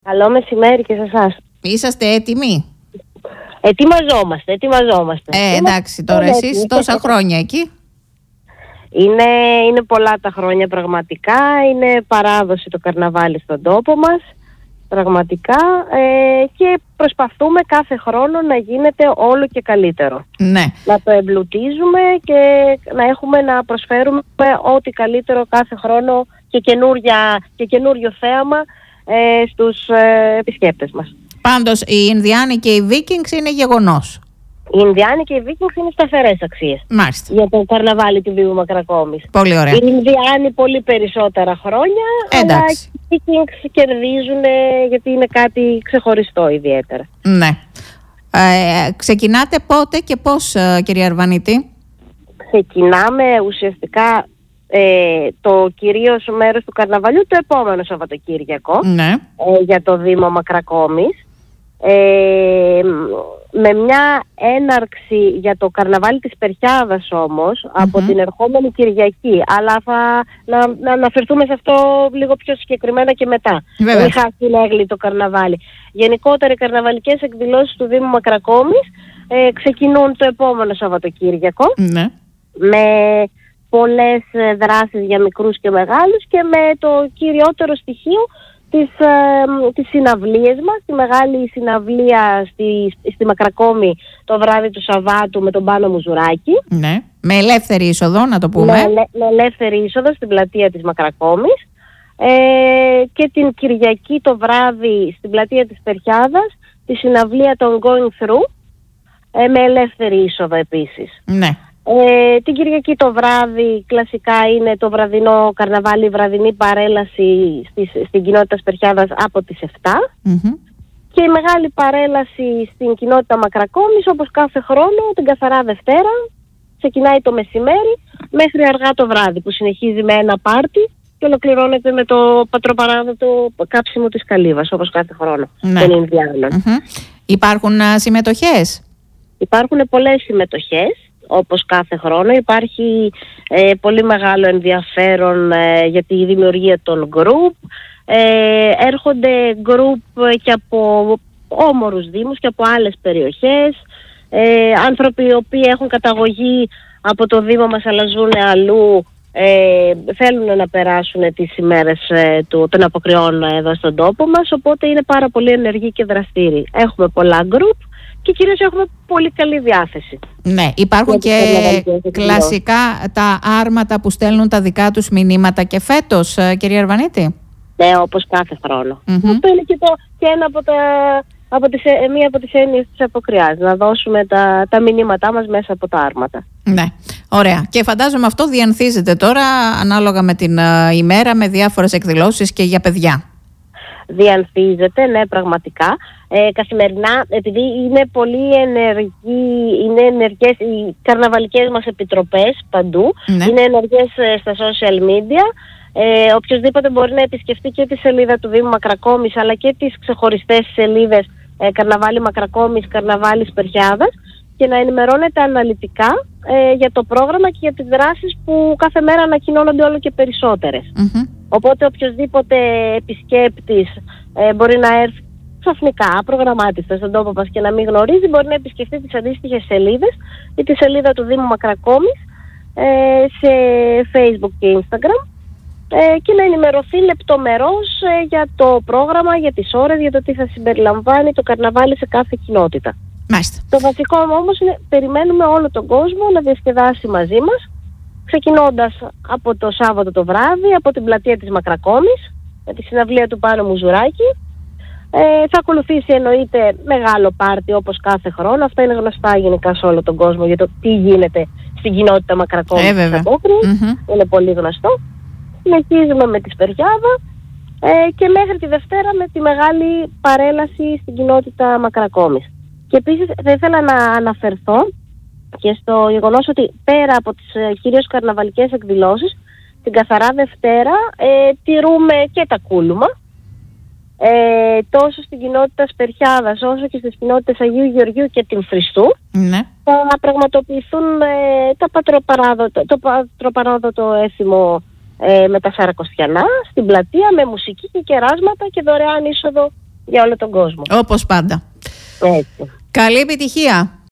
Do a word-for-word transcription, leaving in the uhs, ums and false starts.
Καλό μεσημέρι και σε εσάς. Είσαστε έτοιμοι? Ετοιμαζόμαστε, ετοιμαζόμαστε. Ε, εντάξει, τώρα εσείς τόσα χρόνια εκεί. Είναι, είναι πολλά τα χρόνια πραγματικά, είναι παράδοση το καρναβάλι στον τόπο μας, πραγματικά, ε, και προσπαθούμε κάθε χρόνο να γίνεται όλο και καλύτερο. Ναι. Να το εμπλουτίζουμε και να έχουμε να προσφέρουμε ό,τι καλύτερο κάθε χρόνο και, και καινούριο θέαμα ε, στους ε, επισκέπτες μας. Πάντως οι Ινδιάνοι και οι Βίκινγκς είναι γεγονός. Οι Ινδιάνοι και οι Βίκινγκς είναι σταθερές αξίες. Μάλιστα. Για το καρναβάλι του Βίου Μακρακόμης. Πολύ ωραία. Οι Ινδιάνοι πολύ περισσότερα χρόνια, Εντάξει. αλλά οι Βίκινγκς κερδίζουν γιατί είναι κάτι ξεχωριστό ιδιαίτερα. Ναι. Ε, ξεκινάτε πότε και πώς, κυρία Αρβανίτη? Ξεκινάμε ουσιαστικά ε, το κυρίως μέρος του καρναβαλιού το επόμενο Σαββατοκύριακο, ναι. ε, για το Δήμο Μακρακόμης. Ε, με μια έναρξη για το καρναβάλι της Περχιάδας όμως, mm-hmm. από την ερχόμενη Κυριακή, αλλά θα να, να αναφερθούμε σε αυτό λίγο πιο συγκεκριμένα και μετά. Βέβαια. Μην χάσει λέγλη το καρναβάλι. Γενικότερα οι καρναβαλικές εκδηλώσεις του Δήμου Μακρακόμης ε, ξεκινούν το επόμενο Σαββατοκύριακο, ναι. με πολλές δράσεις για μικρούς και μεγάλους και με το κυριότερο στοιχείο τις, ε, τις συναυλίες μας, τη μεγάλη συναυλία στη, στη Μακρακόμη το βράδυ του Σαββάτου με τον Πάνο Μουζουράκη. Ναι. Με ελεύθερη είσοδο, να το πούμε. Με, με ελεύθερη είσοδο στην πλατεία της Μακρακόμης. Ε, και την Κυριακή το βράδυ στην πλατεία της Περχιάδας τη συναυλία των Going Through, ε, με ελεύθερη είσοδο επίσης. Ναι. Ε, την Κυριακή το βράδυ κλασικά είναι το βραδινό καρναβάλι, βραδινή παρέλαση στη, στην κοινότητα Σπερχιάδας από τις επτά, mm-hmm. και η μεγάλη παρέλαση στην κοινότητα Μακρακόμης όπως κάθε χρόνο την καθαρά Δευτέρα, ξεκινάει το μεσημέρι μέχρι αργά το βράδυ, που συνεχίζει με ένα πάρτι και ολοκληρώνεται με το πατροπαράδοτο κάψιμο της Καλύβας όπως κάθε χρόνο, ναι. των Ινδιάνων. Mm-hmm. Υπάρχουν α, συμμετοχές? Υπάρχουν πολλές συμμετοχές. Όπως κάθε χρόνο υπάρχει ε, πολύ μεγάλο ενδιαφέρον ε, για τη δημιουργία των γκρουπ. Ε, έρχονται γκρουπ και από όμορους δήμους και από άλλες περιοχές. Ε, άνθρωποι οι οποίοι έχουν καταγωγή από το Δήμο μας αλλά ζουν αλλού, ε, θέλουν να περάσουν τις ημέρες ε, του, των αποκριών εδώ στον τόπο μας, οπότε είναι πάρα πολύ ενεργοί και δραστήριοι. Έχουμε πολλά γκρουπ και κυρίως έχουμε πολύ καλή διάθεση. Ναι, υπάρχουν και κλασικά τα άρματα που στέλνουν τα δικά τους μηνύματα και φέτος, κυρία Αρβανίτη. Ναι, όπως κάθε χρόνο. Mm-hmm. Αυτό είναι και, το, και ένα από τα, από τις, μία από τις έννοιες της αποκριάς, να δώσουμε τα, τα μηνύματά μας μέσα από τα άρματα. Ναι, ωραία. Και φαντάζομαι αυτό διανθίζεται τώρα ανάλογα με την uh, ημέρα με διάφορες εκδηλώσεις και για παιδιά. Διανθίζεται, ναι, πραγματικά. Ε, καθημερινά, επειδή είναι πολύ ενεργοί, είναι ενεργές οι καρναβαλικές μας επιτροπές παντού, ναι. είναι ενεργές ε, στα social media. Ε, οποιοςδήποτε μπορεί να επισκεφτεί και τη σελίδα του Δήμου Μακρακόμης, αλλά και τις ξεχωριστές σελίδες ε, Καρναβάλι Μακρακόμης, Καρναβάλι Σπερχιάδας, και να ενημερώνεται αναλυτικά ε, για το πρόγραμμα και για τις δράσεις που κάθε μέρα ανακοινώνονται όλο και περισσότερες. Mm-hmm. Οπότε οποιοσδήποτε επισκέπτης ε, μπορεί να έρθει ξαφνικά, προγραμμάτιστα στον τόπο μας και να μην γνωρίζει, μπορεί να επισκεφτεί τις αντίστοιχες σελίδες ή τη σελίδα του Δήμου Μακρακόμης ε, σε Facebook και Instagram ε, και να ενημερωθεί λεπτομερώς ε, για το πρόγραμμα, για τις ώρες, για το τι θα συμπεριλαμβάνει το καρναβάλι σε κάθε κοινότητα. Μάλιστα. Το βασικό όμως είναι περιμένουμε όλο τον κόσμο να διασκεδάσει μαζί μας, ξεκινώντας από το Σάββατο το βράδυ, από την πλατεία της Μακρακόμης, με τη συναυλία του Πάνο Μουζουράκη. Ε, θα ακολουθήσει εννοείται μεγάλο πάρτι όπως κάθε χρόνο. Αυτά είναι γνωστά γενικά σε όλο τον κόσμο για το τι γίνεται στην κοινότητα Μακρακόμης. Ε, βέβαια. Mm-hmm. Είναι πολύ γνωστό. Συνεχίζουμε με τη Σπερχιάδα ε, και μέχρι τη Δευτέρα με τη μεγάλη παρέλαση στην κοινότητα Μακρακόμης. Και επίσης θα ήθελα να αναφερθώ και στο γεγονός ότι πέρα από τις ε, κυρίως καρναβαλικές εκδηλώσεις, την καθαρά Δευτέρα ε, τηρούμε και τα κούλουμα. Ε, τόσο στην κοινότητα Σπερχιάδας όσο και στις κοινότητες Αγίου Γεωργίου και την Φριστού, ναι. θα πραγματοποιηθούν ε, τα πατροπαράδοτο, το πατροπαράδοτο έθιμο ε, με τα Σαρακοστιανά στην πλατεία, με μουσική και κεράσματα και δωρεάν είσοδο για όλο τον κόσμο. Όπως πάντα. Έτσι. Καλή επιτυχία.